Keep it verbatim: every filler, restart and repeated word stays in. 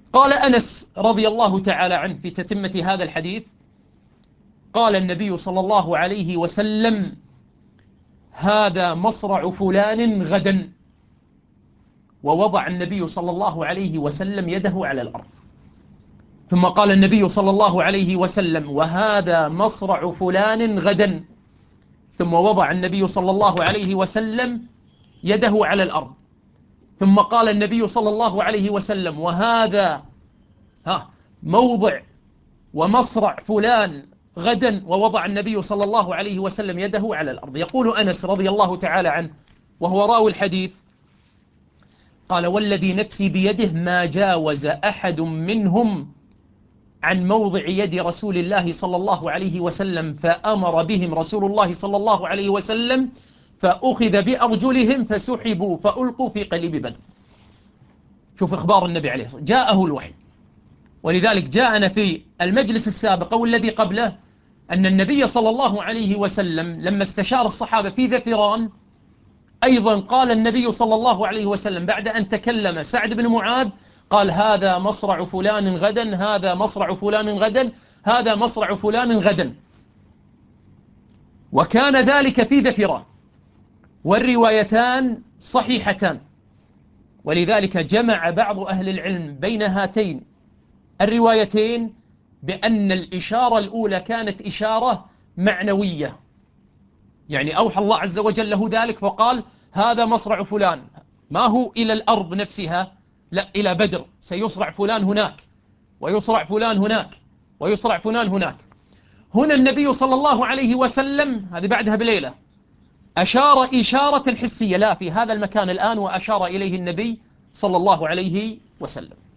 قال أنس رضي الله تعالى عنه في تتمة هذا الحديث: قال النبي صلى الله عليه وسلم: هذا مصرع فلان غدا. ووضع النبي صلى الله عليه وسلم يده على الأرض. ثم قال النبي صلى الله عليه وسلم: وهذا مصرع فلان غدا. ثم وضع النبي صلى الله عليه وسلم يده على الأرض. ثم قال النبي صلى الله عليه وسلم: وهذا ها موضع ومصرع فلان غدا. ووضع النبي صلى الله عليه وسلم يده على الأرض. يقول أنس رضي الله تعالى عنه وهو راوي الحديث: قال: والذي نفسي بيده ما جاوز أحد منهم عن موضع يد رسول الله صلى الله عليه وسلم، فأمر بهم رسول الله صلى الله عليه وسلم فأخذ بأرجلهم فسحبوا فألقوا في قليب بدر. شوف إخبار النبي عليه الصلاة والسلام، جاءه الوحي. ولذلك جاءنا في المجلس السابق والذي قبله أن النبي صلى الله عليه وسلم لما استشار الصحابة في ذكران، أيضا قال النبي صلى الله عليه وسلم بعد أن تكلم سعد بن معاذ قال: هذا مصرع فلان غدا، هذا مصرع فلان غدا، هذا مصرع فلان غدا. وكان ذلك في ذكران، والروايتان صحيحتان. ولذلك جمع بعض أهل العلم بين هاتين الروايتين بأن الإشارة الأولى كانت إشارة معنوية، يعني أوحى الله عز وجل له ذلك فقال: هذا مصرع فلان، ما هو إلى الأرض نفسها، لا، إلى بدر، سيصرع فلان هناك ويصرع فلان هناك ويصرع فلان هناك. هنا النبي صلى الله عليه وسلم هذه بعدها بليلة أشار إشارة حسية: لا، في هذا المكان الآن، وأشار إليه النبي صلى الله عليه وسلم.